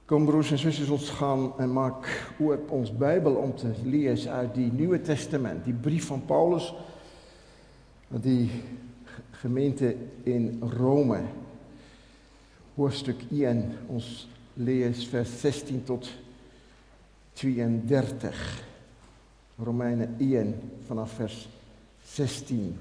Kom broers en zusters, ons gaan en maak oop ons Bijbel om te lezen uit die Nieuwe Testament, die brief van Paulus, die gemeente in Rome, hoofdstuk 1, ons lees vers 16 tot 32, Romeinen 1 vanaf vers 16.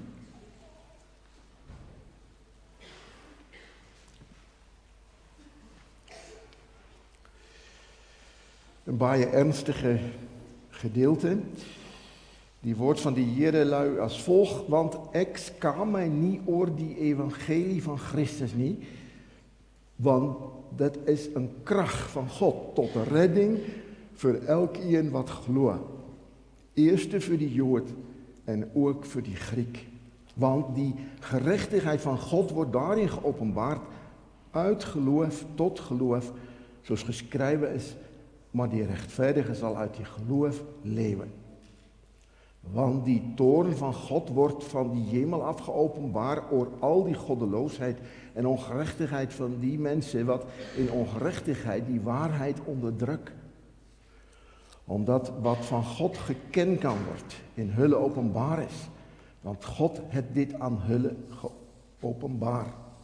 Een baie ernstige gedeelte. Die woord van die Here lui as volg, want ek skaam my nie oor die evangelie van Christus nie, want dit is 'n krag van God tot redding vir elkeen wat glo. Eerste vir die Jood en ook vir die Griek. Want die geregtigheid van God word daarin geopenbaar uit geloof tot geloof, soos geskrywe is, maar die regverdige sal uit die geloof lewe. Want die toorn van God word van die hemel af geopenbaar oor al die goddeloosheid en ongerechtigheid van die mense wat in ongerechtigheid die waarheid onderdruk. Omdat wat van God geken kan word in hulle openbaar is, want God het dit aan hulle geopenbaar.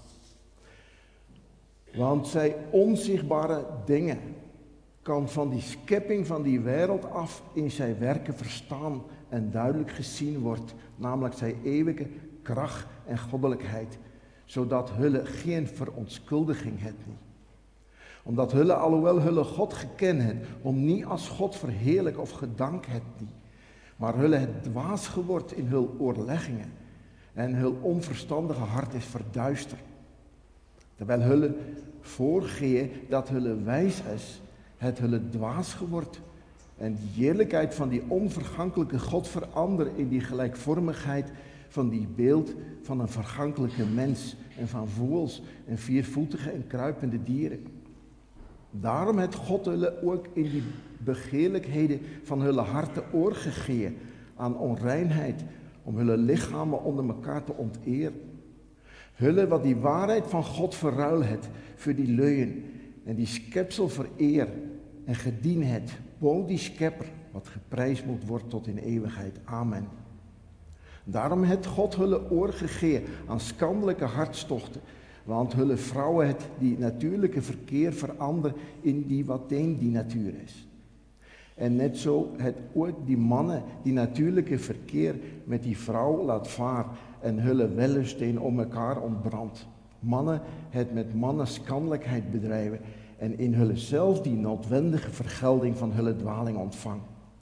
Want sy onzichtbare dinge kan van die skepping van die wêreld af in sy werke verstaan en duidelik gesien word, namelijk sy ewige krag en goddelikheid, zodat hulle geen verontskuldiging het nie. Omdat hulle alhoewel hulle God geken het, hom nie as God verheerlik of gedank het nie, maar hulle het dwaas geword in hul oorleggingen en hul onverstandige hart is verduister. Terwyl hulle voorgee dat hulle wys is, het hulle dwaas geword en die heerlijkheid van die onvergankelijke God verander in die gelijkvormigheid van die beeld van een vergankelijke mens en van voëls en viervoetige en kruipende dieren. Daarom het God hulle ook in die begeerlijkheden van hulle harte oorgegee aan onreinheid, om hulle lichamen onder mekaar te onteer. Hulle wat die waarheid van God verruil het vir die leugen en die skepsel vereer en gedien het, bo die skepper, wat geprys moet word tot in ewigheid. Amen. Daarom het God hulle oorgegee aan skandelijke hartstochten, want hulle vrouwen het die natuurlijke verkeer verander in die wat teen die natuur is. En net zo het ook die mannen die natuurlijke verkeer met die vrouw laat vaar en hulle wellust om mekaar ontbrand. Mannen het met mannen skandelijkheid bedrijven en in hulle self die noodwendige vergelding van hulle dwaling ontvang.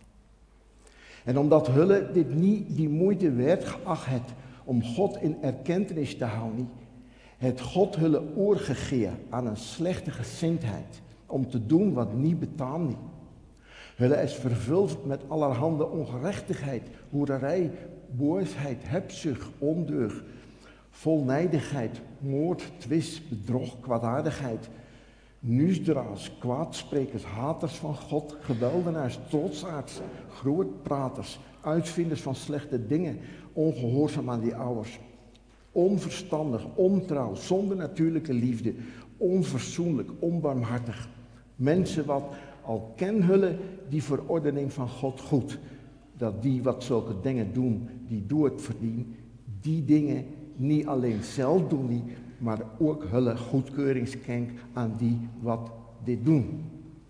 En omdat hulle dit nie die moeite werd geacht het om God in erkentenis te hou nie, het God hulle oorgegee aan een slechte gesindheid om te doen wat nie betaam nie. Hulle is vervuld met allerhande ongerechtigheid, hoererij, boosheid, hebzucht, ondeugd, volnijdigheid, moord, twist, bedrog, kwaadaardigheid, nuusdraals, kwaadsprekers, haters van God, geweldenaars, trotsaards, grootpraters, uitvinders van slechte dingen, ongehoorzaam aan die ouders, onverstandig, ontrouw, zonder natuurlijke liefde, onverzoenlijk, onbarmhartig. Mensen wat al ken hulle die verordening van God goed, dat die wat zulke dingen doen, die dood verdien, die dingen niet alleen zelf doen die, maar ook hulle goedkeuring schenk aan die wat dit doen.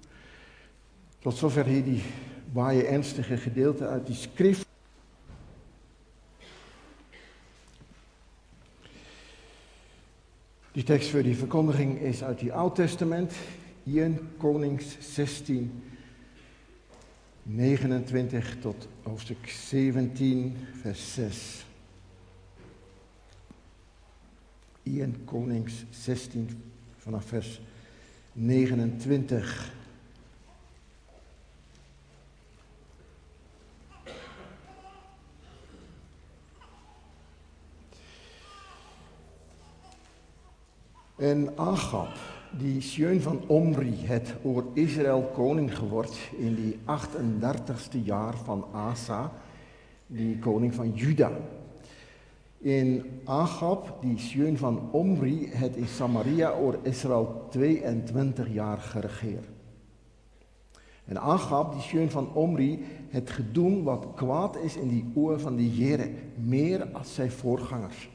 Tot zover hier die baie ernstige gedeelte uit die skrif. Die tekst voor die verkondiging is uit die Oud Testament, 1 Konings 16, 29 tot hoofdstuk 17, vers 6. 1 Konings 16 vanaf vers 29. En Agab, die seun van Omri, het oor Israël koning geword in die 38ste jaar van Asa, die koning van Juda. En Agab, die seun van Omri, het in Samaria oor Israël 22 jaar geregeer. En Agab, die zoon van Omri, het gedoen wat kwaad is in die oor van de Here, meer als zijn voorgangers.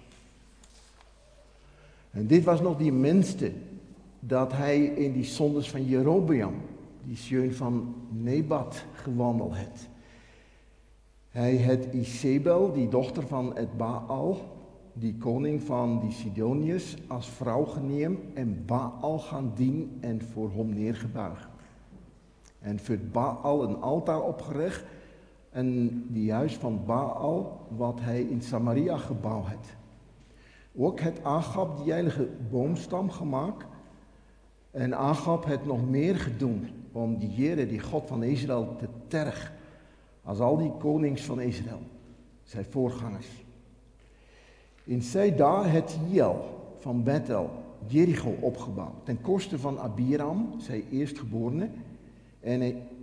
En dit was nog die minste, dat hij in die zondes van Jerobeam, die zoon van Nebat, gewandeld heeft. Hij het Isabel, die dochter van het Baal, die koning van die Sidoniërs, als vrouw geneem en Baal gaan dienen en voor hem neergebuigd. En voor Baal een altaar opgericht en die huis van Baal wat hij in Samaria gebouwd heeft. Ook het Agab die heilige boomstam gemaakt en Agab het nog meer gedaan om die Here, die God van Israël, te tergen als al die konings van Israël, zijn voorgangers. In zijn dagen het Hiel van Bethel Jericho opgebouwd, ten koste van Abiram, zijn eerstgeborene, en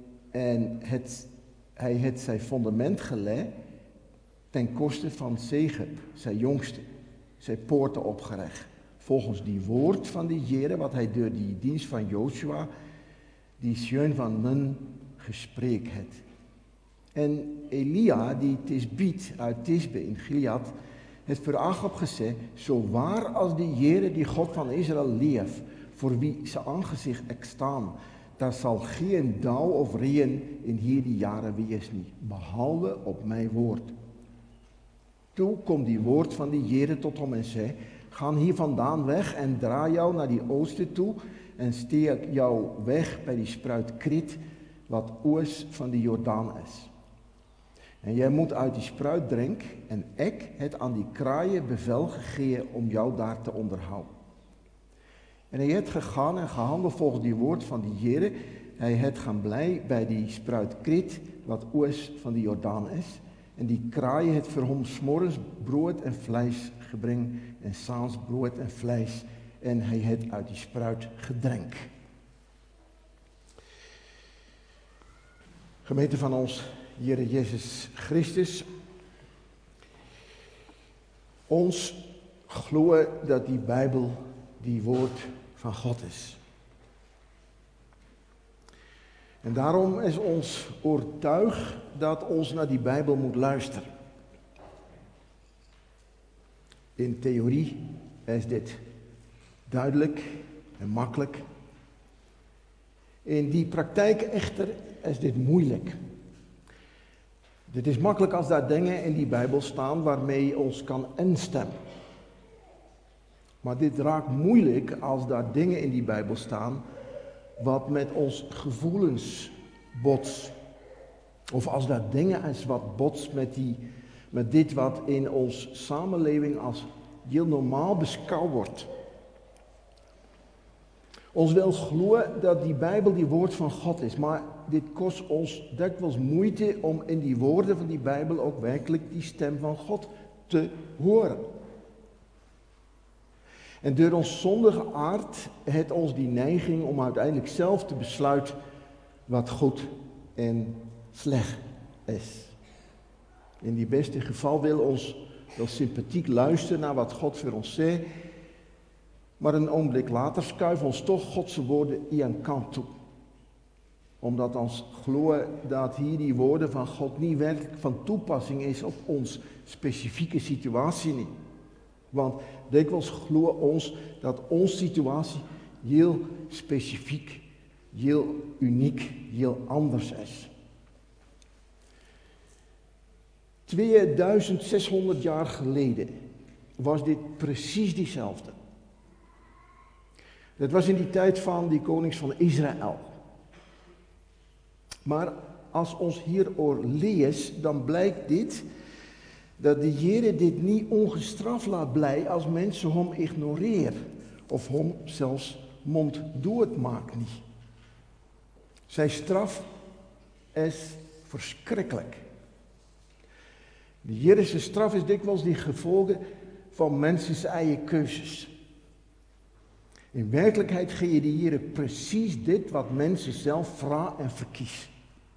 hij het zijn fundament gelegd ten koste van Segub, zijn jongste, zijn poorten opgericht. Volgens die woord van de Here, wat hij door die dienst van Joshua, die zoon van Nun, gespreekt heeft. En Elia, die Tisbiet uit Tisbe in Gilead, heeft voor Agab gezegd, zo waar als de Here, die God van Israël, leeft, voor wie zijn aangezicht ik staan, daar zal geen dauw of regen in hierdie jaren wees niet, behalve op mijn woord. Toen komt die woord van de Here tot hem en zei, ga hier vandaan weg en draai jou naar die oosten toe en steek jou weg bij die spruit Krit, wat oos van de Jordaan is. En jij moet uit die spruit drinken en ik het aan die kraaien bevel gegeven om jou daar te onderhouden. En hij het gegaan en gehandeld volgens die woord van die Here. Hij het gaan blij bij die spruit Krit, wat oos van de Jordaan is. En die kraaien het voor hem 's morgens brood en vlees gebring en 's avonds brood en vlees. En hij het uit die spruit gedrenk. Gemeente van ons Heere Jezus Christus, ons geloven dat die Bijbel die woord van God is. En daarom is ons overtuigd dat ons naar die Bijbel moet luisteren. In theorie is dit duidelijk en makkelijk. In die praktijk echter is dit moeilijk. Dit is makkelijk als daar dingen in die Bijbel staan waarmee ons kan instemmen. Maar dit raakt moeilijk als daar dingen in die Bijbel staan wat met ons gevoelens botst. Of als daar dingen is wat botst met dit wat in ons samenleving als heel normaal beschouwd wordt. Ons wil geloven dat die Bijbel die woord van God is, maar dit kost ons dikwijls moeite om in die woorden van die Bijbel ook werkelijk die stem van God te horen. En door ons zondige aard heeft ons die neiging om uiteindelijk zelf te besluiten wat goed en slecht is. In die beste geval wil ons wel sympathiek luisteren naar wat God voor ons zegt, maar een ogenblik later schuiven ons toch Godse woorden aan kant toe. Omdat ons geloven dat hier die woorden van God niet werkelijk van toepassing is op ons specifieke situatie niet. Want dikwijls geloven ons dat onze situatie heel specifiek, heel uniek, heel anders is. 2600 jaar geleden was dit precies diezelfde. Dat was in die tijd van die konings van Israël. Maar als ons hierover leest, dan blijkt dit, dat de Heer dit niet ongestraft laat blijven als mensen hem ignoreren. Of hem zelfs monddood maakt niet. Zijn straf is verschrikkelijk. De Heerse straf is dikwijls die gevolgen van mensen's eigen keuzes. In werkelijkheid geeft de Heer precies dit wat mensen zelf vragen en verkiezen.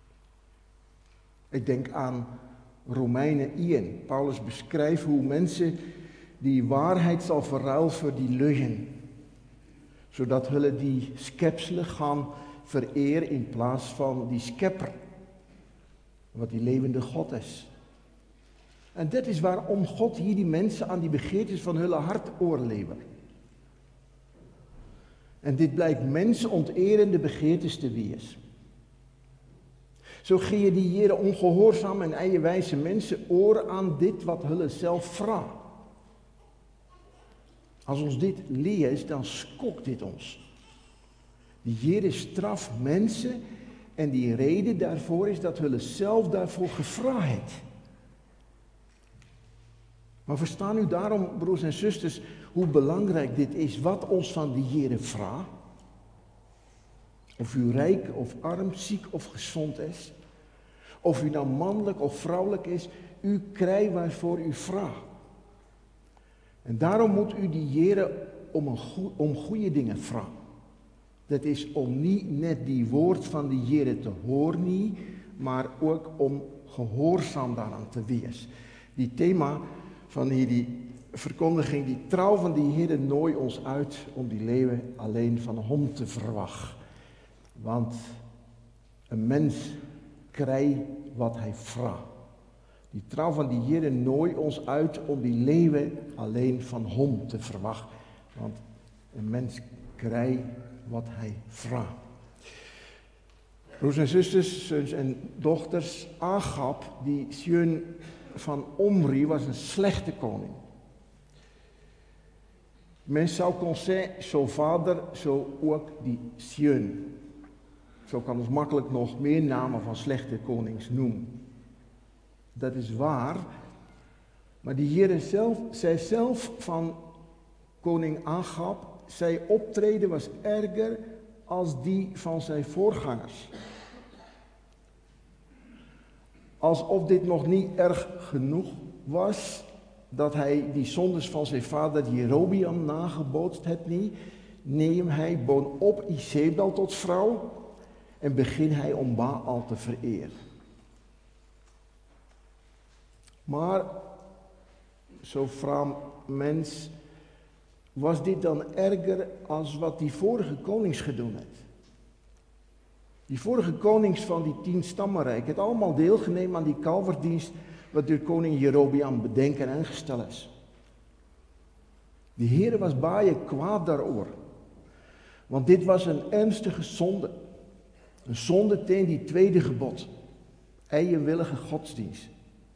Ik denk aan Romeinen 1. Paulus beschrijft hoe mensen die waarheid zal verruilen voor die leugen. Zodat hulle die schepselen gaan vereer in plaats van die schepper. Wat die levende God is. En dat is waarom God hier die mensen aan die begeertes van hun hart oorlevert. En dit blijkt mensonterende begeertes te wees. Zo gee die Heere ongehoorzaam en eigenwijze mensen oor aan dit wat hulle zelf vraagt. Als ons dit leest, dan schokt dit ons. Die Heere straft mensen en die reden daarvoor is dat hulle zelf daarvoor gevraagd heeft. Maar verstaan u daarom, broers en zusters, hoe belangrijk dit is, wat ons van die Heere vraagt? Of u rijk of arm, ziek of gezond is, of u nou mannelijk of vrouwelijk is, u krijgt waarvoor u vraagt. En daarom moet u die Heere om goede dingen vragen. Dat is om niet net die woord van die Heere te horen, maar ook om gehoorzaam daaraan te wees. Die thema van die verkondiging, die trouw van die Heere nooit ons uit om die leven alleen van hem te verwachten. Want een mens krijgt wat hij vraagt. Die trouw van die Heere nooit ons uit om die leven alleen van hem te verwachten. Want een mens krijgt wat hij vraagt. Broers en zusters, zoons en dochters, Agab, die zoon van Omri, was een slechte koning. Men zou kon zeggen, zo vader, zo ook die zoon. Zo kan ons makkelijk nog meer namen van slechte konings noemen. Dat is waar, maar die Heere zei zelf van koning Agab, zijn optreden was erger als die van zijn voorgangers. Alsof dit nog niet erg genoeg was, dat hij die zondes van zijn vader Jerobeam nagebootst had niet, neem hij bovenop Izebel tot vrouw en begin hij om Baal te vereren. Maar, zo vraagt mens, was dit dan erger als wat die vorige konings gedaan heeft? Die vorige konings van die 10 stammenrijk het allemaal deelgenomen aan die kalverdienst wat door koning Jerobeam bedenken en ingesteld is. De Heere was baie kwaad daarover. Want dit was een ernstige zonde. Een zonde tegen die tweede gebod. Eigenwillige godsdienst.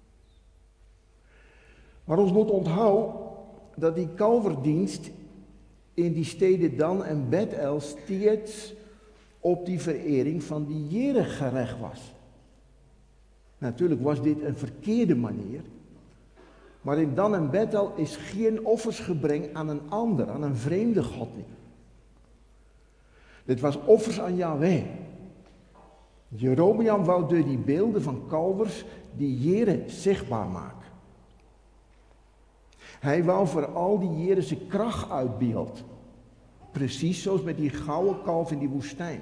Maar ons moet onthouden dat die kalverdienst in die steden Dan en Bethel steeds op die verering van die Heere gericht was. Natuurlijk was dit een verkeerde manier, maar in Dan en Bethel is geen offers gebracht aan een ander, aan een vreemde God niet. Dit was offers aan Yahweh. Jerobeam wou door die beelden van kalvers die Heere zichtbaar maken. Hij wou voor al die Heere zijn kracht uitbeeld. Precies zoals met die gouden kalf in die woestijn.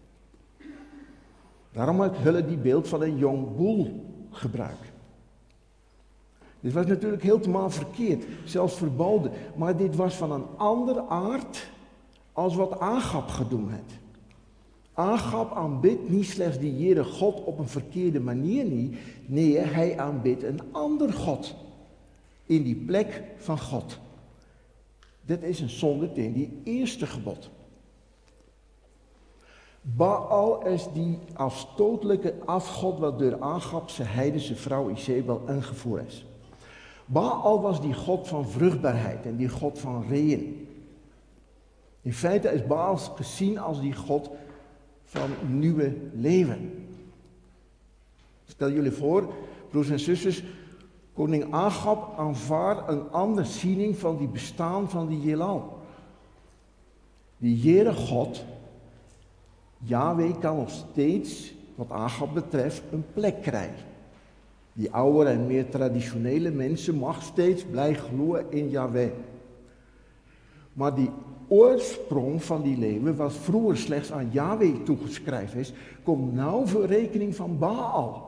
Daarom had Hulle die beeld van een jong boel gebruikt. Dit was natuurlijk helemaal verkeerd, zelfs verboden. Maar dit was van een andere aard als wat Agab gedaan had. Agab aanbidt niet slechts die Heere God op een verkeerde manier niet. Nee, hij aanbidt een ander God. In die plek van God. Dit is een zonde tegen die eerste gebod. Baal is die afstotelijke afgod wat door Agab zijn heidense vrouw Izebel ingevoerd is. Baal was die god van vruchtbaarheid en die god van regen. In feite is Baal gezien als die god van nieuwe leven. Stel jullie voor, broers en zusters, koning Agab aanvaardt een andere ziening van die bestaan van die Heelal. Die Heere God, Yahweh, kan nog steeds, wat Agab betreft, een plek krijgen. Die oudere en meer traditionele mensen mag steeds blijven geloven in Yahweh. Maar die oorsprong van die leven, wat vroeger slechts aan Yahweh toegeschreven is, komt nou voor rekening van Baal.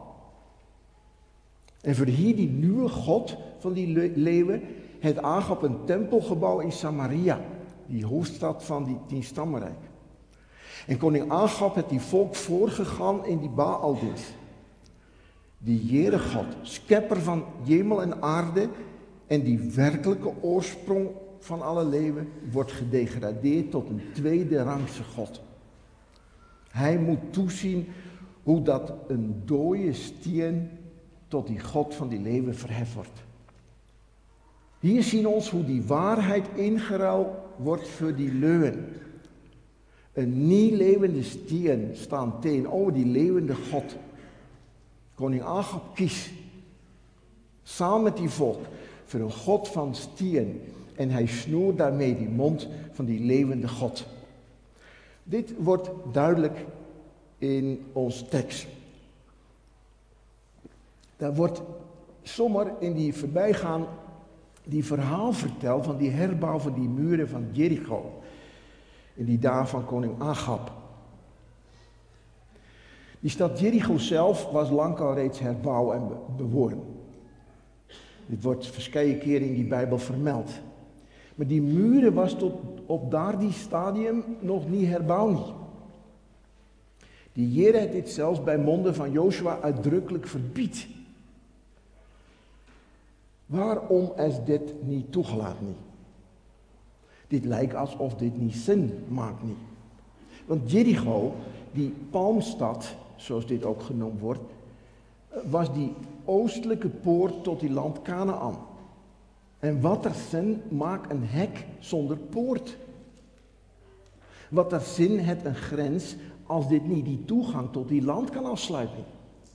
En voor hier die nieuwe God van die leeuwen, het Agab een tempelgebouw in Samaria, die hoofdstad van die 10 stammenrijk. En koning Agab het die volk voorgegaan in die Baaldienst. Die Heere God, schepper van hemel en aarde en die werkelijke oorsprong van alle leven, wordt gedegradeerd tot een tweede rangse God. Hij moet toezien hoe dat een dode steen tot die God van die leven verheft wordt. Hier zien ons hoe die waarheid ingeruild wordt voor die leeuwen. Een niet levende steen staan tegenover die levende God. Koning Agab kiest samen met die volk voor een God van steen. En hij snoert daarmee die mond van die levende God. Dit wordt duidelijk in ons tekst. Daar wordt zomaar in die voorbijgaan die verhaal verteld van die herbouw van die muren van Jericho. In die dagen van koning Agab. Die stad Jericho zelf was lang al reeds herbouwd en bewoond. Dit wordt verschillende keren in die Bijbel vermeld. Maar die muren was tot op daardie stadium nog niet herbouwd. Die Heer heeft dit zelfs bij monden van Jozua uitdrukkelijk verbied. Waarom is dit niet toegelaten? Niet? Dit lijkt alsof dit niet zin maakt. Niet. Want Jericho, die palmstad, zoals dit ook genoemd wordt, was die oostelijke poort tot die land Kanaan. En wat er zin maakt een hek zonder poort. Wat er zin heeft een grens als dit niet die toegang tot die land kan afsluiten.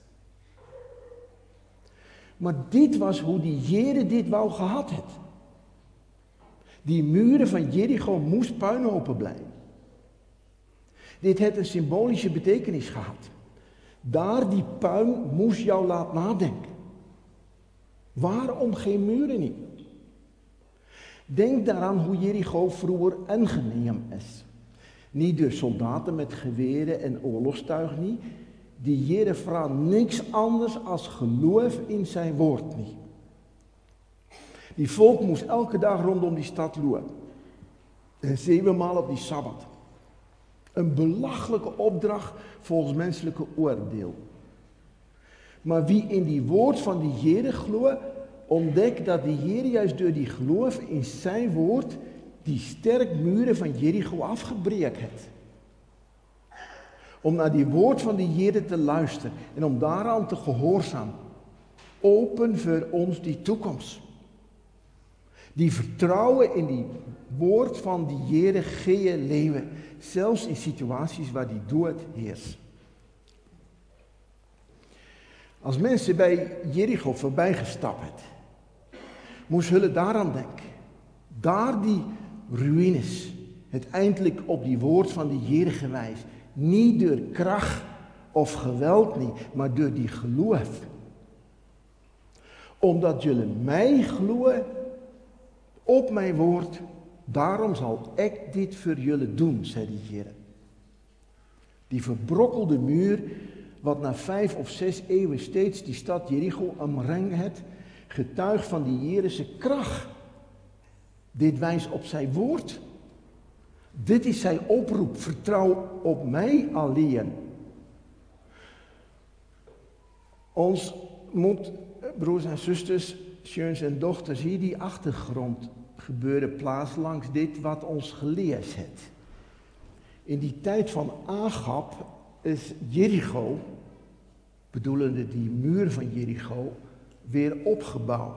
Maar dit was hoe die Heere dit wou gehad had. Die muren van Jericho moest puinhopen blijven. Dit heeft een symbolische betekenis gehad. Daar die puin moest jou laten nadenken. Waarom geen muren niet? Denk daaraan hoe Jericho vroeger ingenemen is. Niet door soldaten met geweren en oorlogstuig niet. Die Heere vraagt niks anders als geloof in zijn woord niet. Die volk moest elke dag rondom die stad lopen. En 7 maal op die Sabbat. Een belachelijke opdracht volgens menselijke oordeel. Maar wie in die woord van die Heere gelooft, ontdekt dat die Heer juist door die geloof in zijn woord die sterk muren van Jericho afgebreekt heeft. Om naar die woord van die Heer te luisteren en om daaraan te gehoorzamen. Open voor ons die toekomst. Die vertrouwen in die woord van die Heer geen leven. Zelfs in situaties waar die dood heerst. Als mensen bij Jericho voorbij gestapt hebben, moest hullen daaraan denken. Daar die ruïnes, het eindelijk op die woord van de Heer gewijs. Niet door kracht of geweld niet, maar door die geloof. Omdat jullie mij geloven op mijn woord, daarom zal ik dit voor jullie doen, zei de Heer. Die verbrokkelde muur, wat na 5 of 6 eeuwen steeds die stad Jericho omringd heeft, getuigt van die Heerse kracht. Dit wijst op zijn woord. Dit is zijn oproep. Vertrouw op mij alleen. Ons moet, broers en zusters, zoons en dochters, hier die achtergrond gebeuren plaats langs dit wat ons geleerd heeft. In die tijd van Agab is Jericho, bedoelende die muur van Jericho, weer opgebouwd.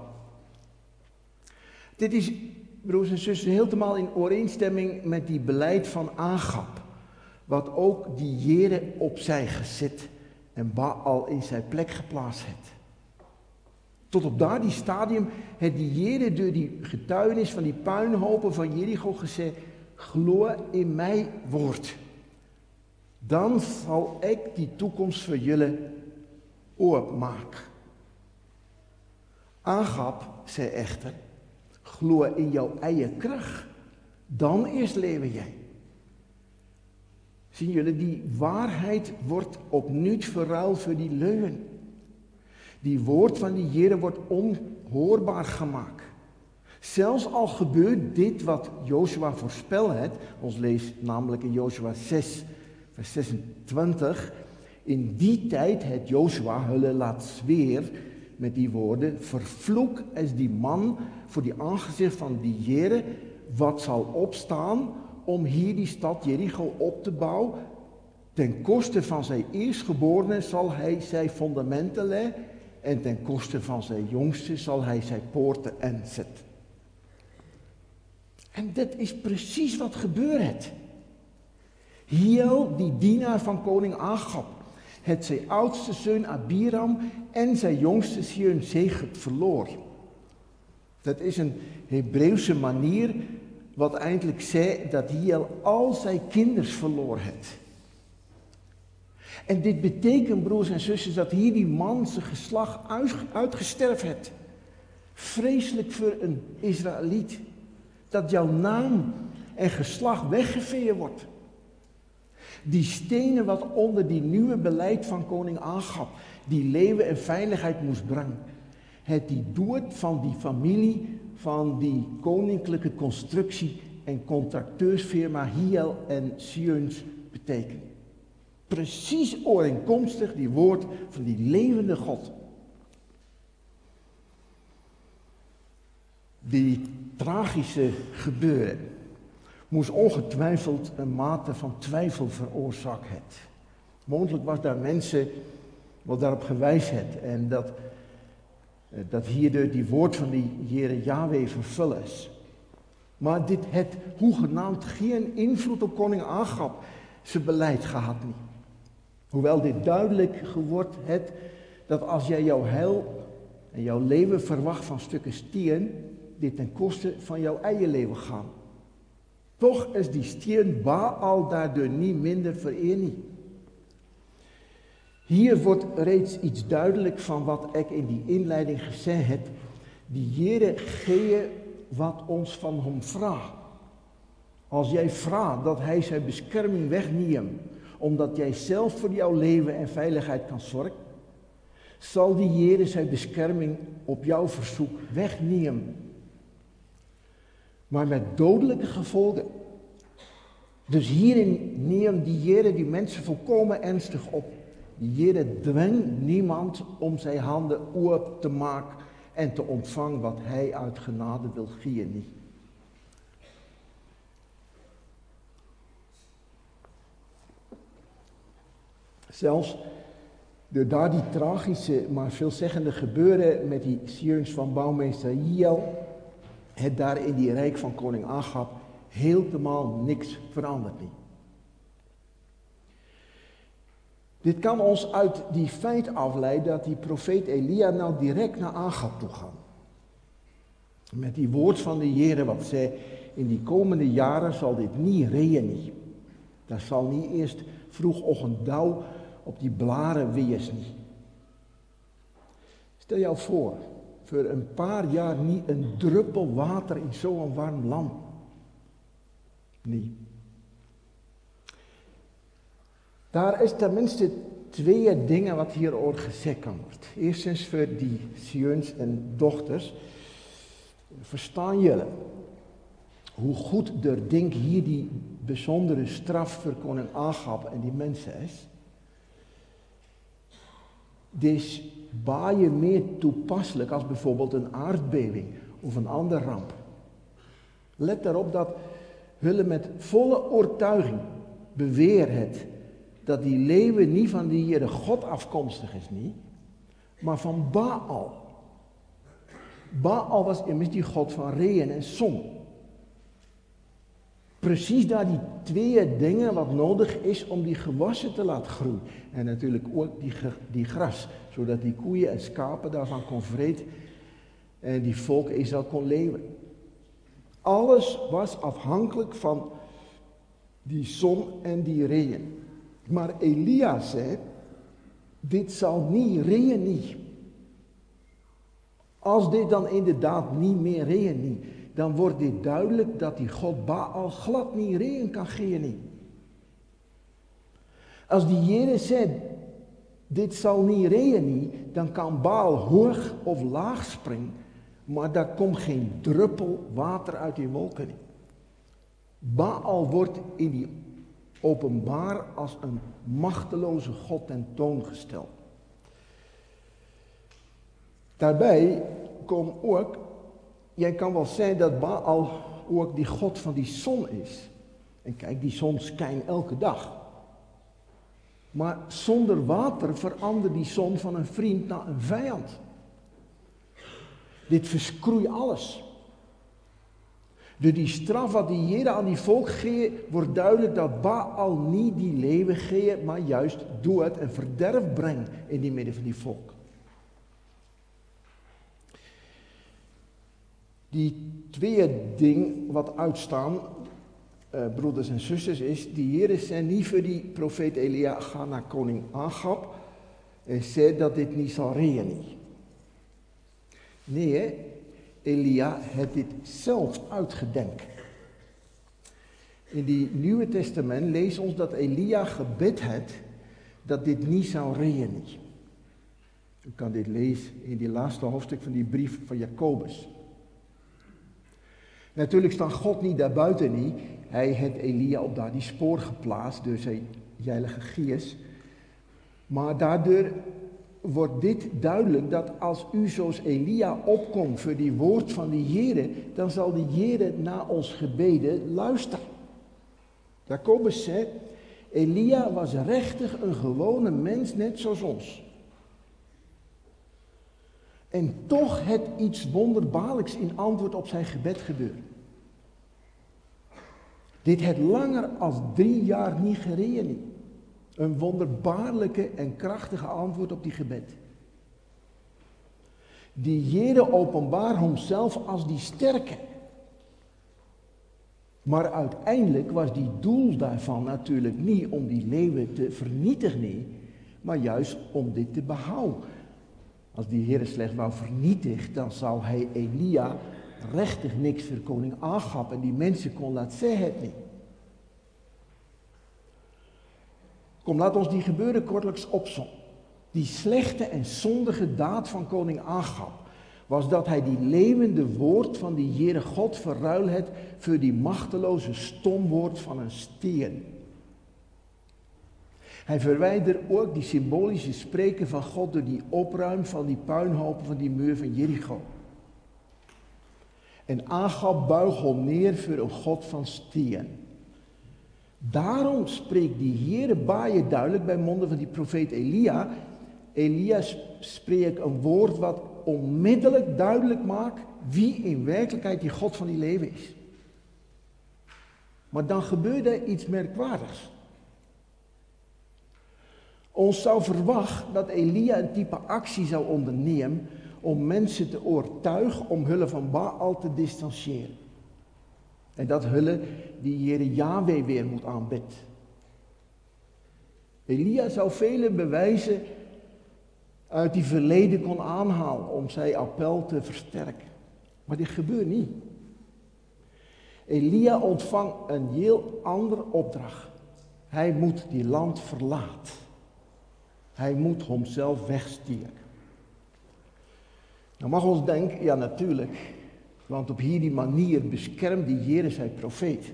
Dit is, broers en zusters, helemaal in overeenstemming met die beleid van Agab. Wat ook die Heere opzij gezet en Baal in zijn plek geplaatst heeft. Tot op daar die stadium heeft die Heere door die getuigenis van die puinhopen van Jericho gezegd: geloof in mijn woord. Dan zal ik die toekomst voor jullie openmaken. Agab zei echter: geloof in jouw eigen kracht. Dan eerst leven jij. Zien jullie, die waarheid wordt opnieuw verruild voor die leugen. Die woord van die Heere wordt onhoorbaar gemaakt. Zelfs al gebeurt dit wat Jozua voorspeld heeft, ons leest namelijk in Jozua 6 Vers 26. In die tijd het Jozua hulle laat zweer met die woorden: vervloek is die man voor die aangezicht van die Here wat zal opstaan om hier die stad Jericho op te bouwen. Ten koste van zijn eerstgeborene zal hij zijn fundamenten leggen en ten koste van zijn jongste zal hij zijn poorten inzetten. En dat is precies wat gebeurt. Hiel, die dienaar van koning Agab, het zijn oudste zoon Abiram en zijn jongste zoon Seged verloor. Dat is een Hebreeuwse manier wat eigenlijk zei dat Hiel al zijn kinders verloor heeft. En dit betekent, broers en zusters, dat hier die man zijn geslacht uitgesterfd heeft. Vreselijk voor een Israëliet. Dat jouw naam en geslacht weggeveegd wordt. Die stenen wat onder die nieuwe beleid van koning Agab, die leven en veiligheid moest brengen. Het die dood van die familie, van die koninklijke constructie en contracteursfirma Hiel en Sions betekent. Precies overeenkomstig die woord van die levende God. Die tragische gebeuren moest ongetwijfeld een mate van twijfel veroorzaakt hebben. Mogelijk was daar mensen wat daarop gewijs het en dat hierdoor die woord van die Heere Yahweh vervuld is. Maar dit het hoegenaamd geen invloed op koning Agab zijn beleid gehad niet. Hoewel dit duidelijk geworden het dat als jij jouw heil en jouw leven verwacht van stukken steen, dit ten koste van jouw eigen leven gaan. Toch is die steen Baal daardoor niet minder verenigd. Hier wordt reeds iets duidelijk van wat ik in die inleiding gezegd heb. Die Heere geeft wat ons van hem vraagt. Als jij vraagt dat hij zijn bescherming wegneemt, omdat jij zelf voor jouw leven en veiligheid kan zorgen, zal die Heere zijn bescherming op jouw verzoek wegnemen. Maar met dodelijke gevolgen. Dus hierin neemt die Heere die mensen volkomen ernstig op. Die Heere dwingt niemand om zijn handen open te maken en te ontvangen wat hij uit genade wil geven niet. Zelfs door daar die tragische, maar veelzeggende gebeuren met die Sions van bouwmeester Hiel, het daar in die rijk van koning Agab helemaal niks veranderd niet. Dit kan ons uit die feit afleiden dat die profeet Elia nou direct naar Agab toe gaat. Met die woord van de Heere wat zei, in die komende jaren zal dit niet regenen. Dat zal niet eerst vroegochtend dauw op die blaren wees niet. Stel jou voor een paar jaar niet een druppel water in zo'n warm land. Nee. Daar is tenminste twee dingen wat hierover gezegd kan worden. Eerstens voor die zoons en dochters. Verstaan jullie hoe goed er denk hier die bijzondere straf voor koning Agab en die mensen is? Dit is baie meer toepasselijk als bijvoorbeeld een aardbeving of een andere ramp. Let daarop dat hulle met volle overtuiging beweer het dat die leven niet van die Heere God afkomstig is niet, maar van Baal. Baal was immers die God van regen en zon. Precies daar die twee dingen wat nodig is om die gewassen te laten groeien. En natuurlijk ook die gras, zodat die koeien en schapen daarvan kon vreten en die volk Israël kon leven. Alles was afhankelijk van die zon en die regen. Maar Elia zei, dit zal niet regenen. Als dit dan inderdaad niet meer regent, dan wordt dit duidelijk dat die God Baal glad niet regen kan geven. Als die Heere zegt, dit zal niet regenen, dan kan Baal hoog of laag springen, maar daar komt geen druppel water uit die wolken. Baal wordt in die openbaar als een machteloze God tentoongesteld. Daarbij komt ook, jij kan wel zeggen dat Baal ook die God van die zon is. En kijk, die zon schijnt elke dag. Maar zonder water verandert die zon van een vriend naar een vijand. Dit verskroeit alles. Door die straf wat die Heer aan die volk geeft, wordt duidelijk dat Baal niet die leven geeft, maar juist dood en verderf brengt in die midden van die volk. Die twee dingen wat uitstaan, broeders en zusters, is, die Heer zei niet voor die profeet Elia, ga naar koning Agab en zei dat dit niet zal regenen. Nee, Elia heeft dit zelf uitgedenkt. In die Nieuwe Testament leest ons dat Elia gebed had dat dit niet zou regenen. U kan dit lezen in die laatste hoofdstuk van die brief van Jacobus. Natuurlijk staat God niet daarbuiten niet. Hij heeft Elia op daar die spoor geplaatst door zijn heilige geest. Maar daardoor wordt dit duidelijk dat als u zoals Elia opkomt voor die woord van die Heere, dan zal die Heere naar ons gebeden luisteren. Jacobus zegt, Elia was rechtig een gewone mens net zoals ons. En toch het iets wonderbaarlijks in antwoord op zijn gebed gebeurd. Dit heeft langer als 3 jaar niet gereden. Een wonderbaarlijke en krachtige antwoord op die gebed. Die Heere openbaar hemzelf als die sterke. Maar uiteindelijk was die doel daarvan natuurlijk niet om die leeuwen te vernietigen, maar juist om dit te behouden. Als die Heere slechts wou vernietigen, dan zou hij Elia rechtig niks voor koning Agab en die mensen kon laten zeggen het niet. Kom, laat ons die gebeuren kortelijks opzommen. Die slechte en zondige daad van koning Agab was dat hij die levende woord van die Heere God verruild had voor die machteloze stomwoord van een steen. Hij verwijderde ook die symbolische spreken van God door die opruim van die puinhopen van die muur van Jericho. En Agab buigt hem neer voor een God van steen. Daarom spreekt die Heere baie duidelijk bij monden van die profeet Elia. Elia spreekt een woord wat onmiddellijk duidelijk maakt wie in werkelijkheid die God van die leven is. Maar dan gebeurt er iets merkwaardigs. Ons zou verwachten dat Elia een type actie zou ondernemen om mensen te overtuigen om hulp van Baal te distancieren. En dat hulp die Heere Yahweh weer moet aanbidden. Elia zou vele bewijzen uit die verleden kon aanhalen om zijn appel te versterken. Maar dit gebeurt niet. Elia ontvangt een heel andere opdracht. Hij moet die land verlaten. Hij moet hemzelf wegsteken. Nou mag ons denken, ja natuurlijk, want op hierdie manier beschermt die Heere zijn profeet.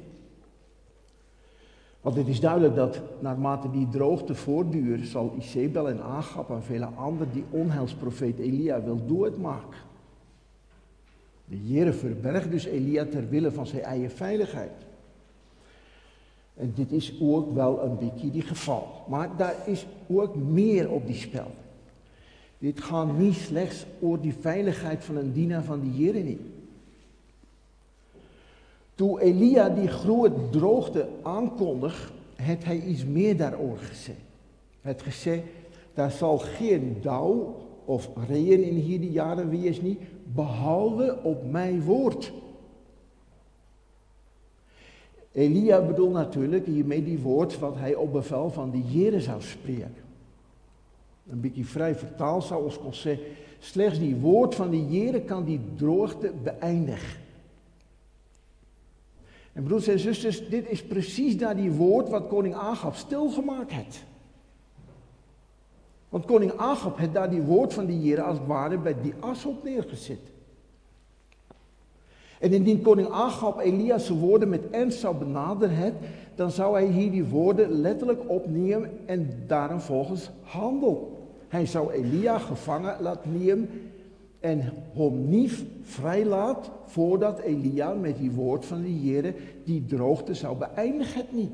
Want het is duidelijk dat naarmate die droogte voortduurt, zal Izebel en Agab en vele anderen die onheilsprofeet Elia wil doodmaken. De Heere verbergt dus Elia ter wille van zijn eigen veiligheid. En dit is ook wel een beetje die geval. Maar daar is ook meer op die spel. Dit gaat niet slechts over die veiligheid van een dienaar van die Heere niet. Toen Elia die grote droogte aankondigde, heeft hij iets meer daarover gezegd. Hij heeft gezegd, daar zal geen dauw of regen in hierdie jaren wees niet, behalve op mijn woord. Elia bedoelt natuurlijk hiermee die woord wat hij op bevel van de Heere zou spreken. Een beetje vrij vertaald zou ons kunnen zeggen, slechts die woord van de Heere kan die droogte beëindigen. En broeders en zusters, dit is precies daar die woord wat koning Agab stilgemaakt heeft. Want koning Agab heeft daar die woord van de Heere als het ware bij die as op neergezet. En indien koning Agab Elia's woorden met ernst zou benaderen, dan zou hij hier die woorden letterlijk opnemen en daarom volgens handelen. Hij zou Elia gevangen laten nemen en hem niet vrijlaat voordat Elia met die woord van de Heere die droogte zou beëindigen niet.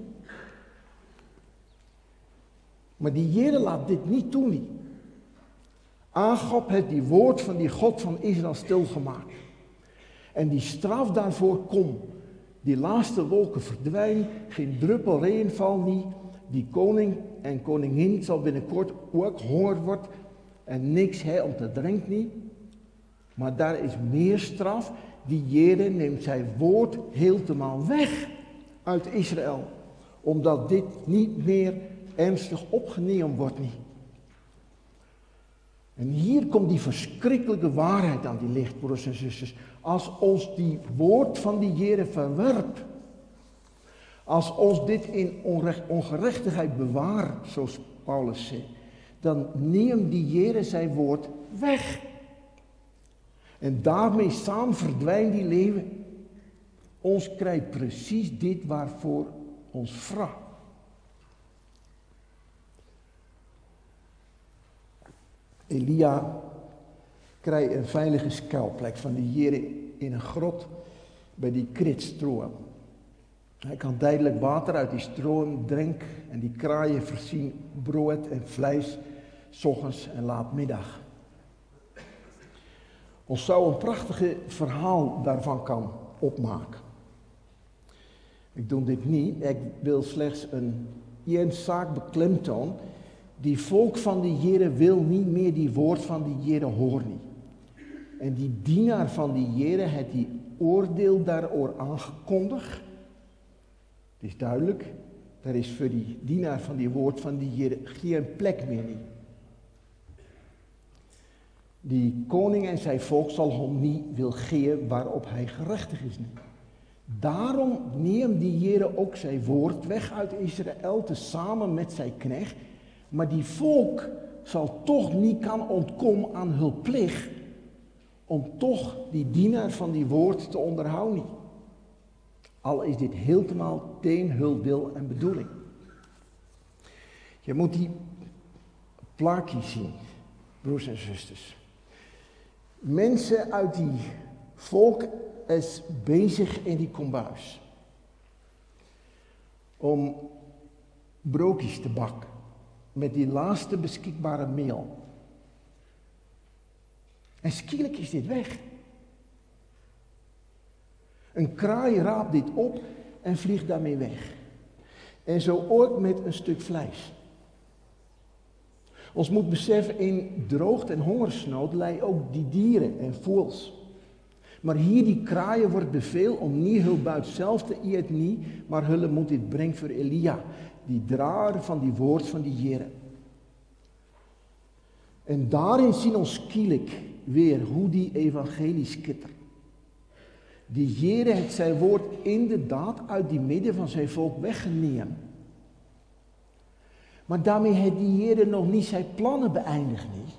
Maar die Heere laat dit niet toe niet. Agab heeft die woord van die God van Israël stilgemaakt. En die straf daarvoor komt. Die laatste wolken verdwijnen, geen druppel regen valt niet. Die koning en koningin zal binnenkort ook honger worden en niks hebben om te drinken niet. Maar daar is meer straf. Die Heere neemt zijn woord helemaal weg uit Israël. Omdat dit niet meer ernstig opgenomen wordt niet. En hier komt die verschrikkelijke waarheid aan die licht, broers en zusters. Als ons die woord van die Heere verwerpt. Als ons dit in ongerechtigheid bewaart, zoals Paulus zegt. Dan neemt die Heere zijn woord weg. En daarmee samen verdwijnt die leven. Ons krijgt precies dit waarvoor ons vraagt. Elia krijgt een veilige schuilplek van de Heere in een grot bij die kritstroom. Hij kan tijdelijk water uit die stroom drinken en die kraaien voorzien brood en vlees, 's ochtends en laatmiddag. Ons zou een prachtige verhaal daarvan kan opmaken. Ik doe dit niet, ik wil slechts één zaak beklemtonen. Die volk van de Heere wil niet meer die woord van de Heere horen. En die dienaar van de Heere heeft die oordeel daarover aangekondigd. Het is duidelijk, er is voor die dienaar van die woord van de Heere geen plek meer niet. Die koning en zijn volk zal hem niet wil geven waarop hij gerechtig is niet. Daarom neemt die Heere ook zijn woord weg uit Israël, tezamen met zijn knecht. Maar die volk zal toch niet kan ontkomen aan hun plicht om toch die dienaar van die woord te onderhouden. Al is dit helemaal tegen hun wil en bedoeling. Je moet die plaatjes zien, broers en zusters. Mensen uit die volk is bezig in die kombuis om broodjes te bakken. Met die laatste beschikbare meel. En schielijk is dit weg. Een kraai raapt dit op en vliegt daarmee weg. En zo ook met een stuk vlees. Ons moet beseffen, in droogte en hongersnood lijden ook die dieren en voels. Maar hier die kraaien wordt bevel om niet hun buit zelf te eten niet, maar hulle moet dit brengen voor Elia. Die drager van die woord van die Heere. En daarin zien ons schielijk weer hoe die evangelie schittert. Die Heere heeft zijn woord inderdaad uit die midden van zijn volk weggenomen. Maar daarmee heeft die Heere nog niet zijn plannen beëindigd niet.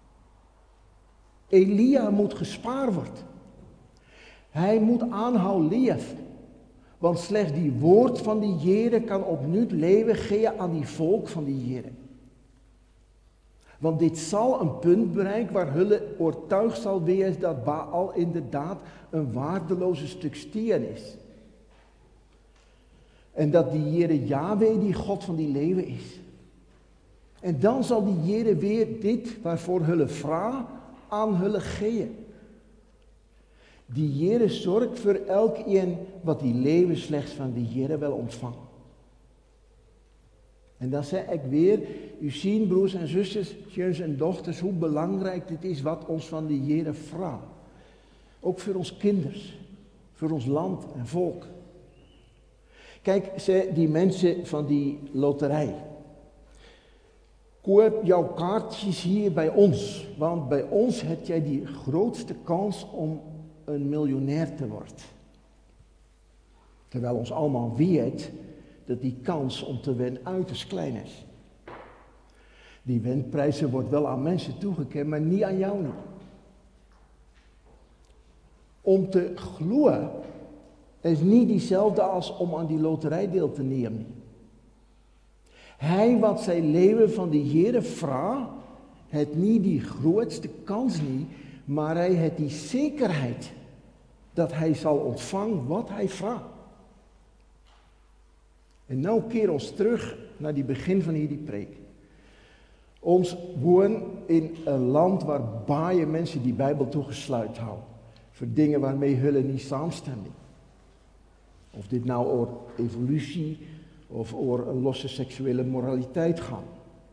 Elia moet gespaard worden. Hij moet aanhouden leven. Want slechts die woord van die Heere kan opnieuw leven geven aan die volk van die Heere. Want dit zal een punt bereiken waar hulle overtuigd zal wezen dat Baal inderdaad een waardeloze stuk steen is. En dat die Heere Yahweh die God van die leven is. En dan zal die Heere weer dit waarvoor hulle vraag aan hulle geven. Die Heere zorgt voor elkeen wat die leven slechts van die Heere wil ontvangen. En dan zeg ik weer, u ziet broers en zusters, zoons en dochters, hoe belangrijk dit is wat ons van die Heere vraagt. Ook voor ons kinders, voor ons land en volk. Kijk, die mensen van die loterij. Koop jouw kaartjes hier bij ons, want bij ons heb jij die grootste kans om een miljonair te worden. Terwijl ons allemaal weet dat die kans om te winnen uiterst klein is. Die winprijzen wordt wel aan mensen toegekend, maar niet aan jou niet. Om te gloeien is niet diezelfde als om aan die loterij deel te nemen. Hij wat zijn leven van de Heere vraagt, het niet die grootste kans niet, maar hij heeft die zekerheid dat hij zal ontvangen wat hij vraagt. En nou keer ons terug naar die begin van hierdie preek. Ons woon in een land waar baie mensen die Bijbel toegesluit houden. Voor dingen waarmee hulle niet samenstemmen. Of dit nou over evolutie of over een losse seksuele moraliteit gaat.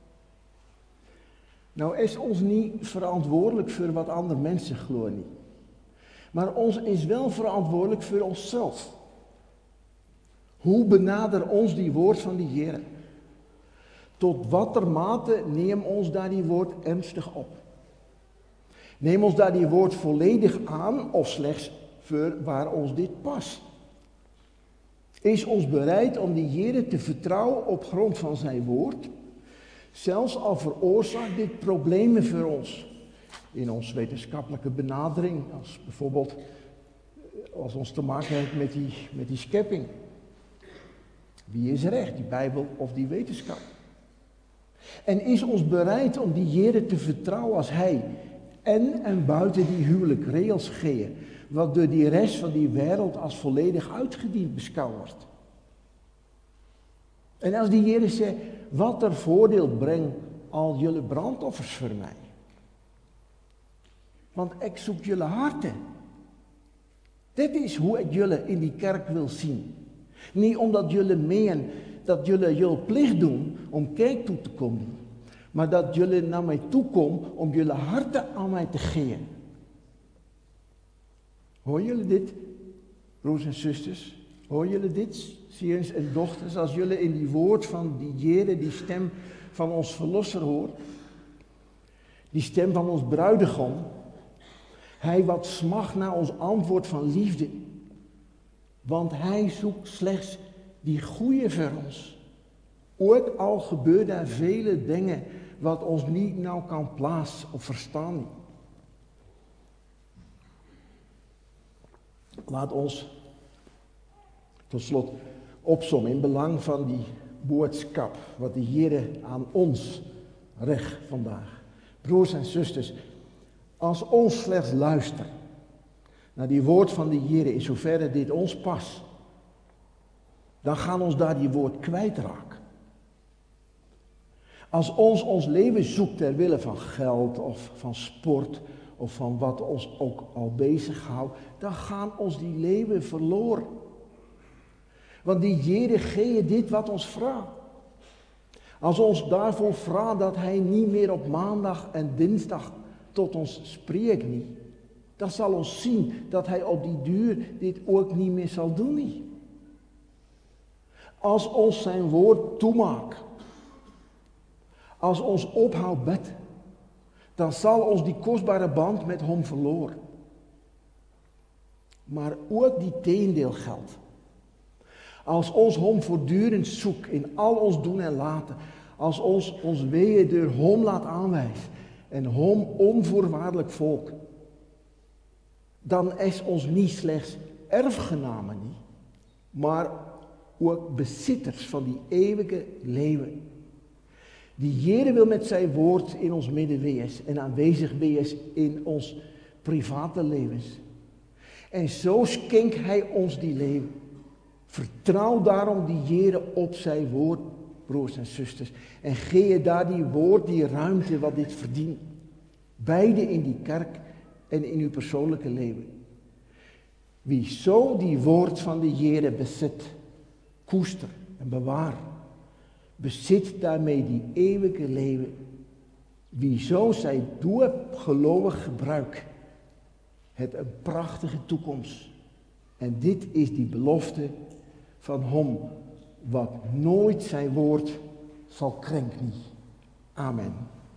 Nou is ons niet verantwoordelijk voor wat andere mensen geloven. Maar ons is wel verantwoordelijk voor onszelf. Hoe benader ons die woord van de Heer? Tot wat mate neem ons daar die woord ernstig op? Neem ons daar die woord volledig aan of slechts voor waar ons dit past? Is ons bereid om die Heer te vertrouwen op grond van zijn woord? Zelfs al veroorzaakt dit problemen voor ons. In onze wetenschappelijke benadering, als bijvoorbeeld als ons te maken heeft met die schepping. Wie is recht, die Bijbel of die wetenschap? En is ons bereid om die Heer te vertrouwen als hij en buiten die huwelijk regels geven, wat door die rest van die wereld als volledig uitgediend beschouwd wordt. En als die Heer zegt, wat er voordeel brengt al jullie brandoffers voor mij. Want ik zoek jullie harten. Dit is hoe ik jullie in die kerk wil zien. Niet omdat jullie meen dat jullie jullie plicht doen om kerk toe te komen. Maar dat jullie naar mij toe komen om jullie harten aan mij te geven. Hoor jullie dit, broers en zusters? Hoor jullie dit, ziens en dochters? Als jullie in die woord van die Heere, die stem van ons verlosser hoort. Die stem van ons bruidegom. Hij wat smacht naar ons antwoord van liefde. Want hij zoekt slechts die goede voor ons. Ook al gebeuren er vele dingen wat ons niet nou kan plaatsen of verstaan. Laat ons tot slot opsommen in belang van die boodschap wat de Heer aan ons recht vandaag. Broers en zusters, als ons slechts luisteren naar die woord van de Heer in zoverre dit ons past, dan gaan ons daar die woord kwijtraken. Als ons leven zoekt ter wille van geld of van sport of van wat ons ook al bezighoudt, dan gaan ons die leven verloren. Want die Heer geeft dit wat ons vraagt. Als ons daarvoor vraagt dat hij niet meer op maandag en dinsdag tot ons spreekt niet, dan zal ons zien dat hij op die duur dit ook niet meer zal doen niet. Als ons zijn woord toemaakt, als ons ophoudt bed, dan zal ons die kostbare band met hem verloren. Maar ook die tegendeel geldt. Als ons hem voortdurend zoekt in al ons doen en laten, als ons weeën door hem laat aanwijzen en hem onvoorwaardelijk volk, dan is ons niet slechts erfgenamen niet, maar ook bezitters van die eeuwige leven. Die Heer wil met zijn woord in ons midden wees en aanwezig wees in ons private levens. En zo schenkt hij ons die leven. Vertrouw daarom die Heer op zijn woord, broers en zusters. En geef je daar die woord, die ruimte wat dit verdient. Beide in die kerk en in uw persoonlijke leven. Wie zo die woord van de Heer bezit, koester en bewaar, bezit daarmee die eeuwige leven. Wie zo zijn doop gelovig gebruikt, het een prachtige toekomst. En dit is die belofte van hem, wat nooit zijn woord zal krenken. Amen.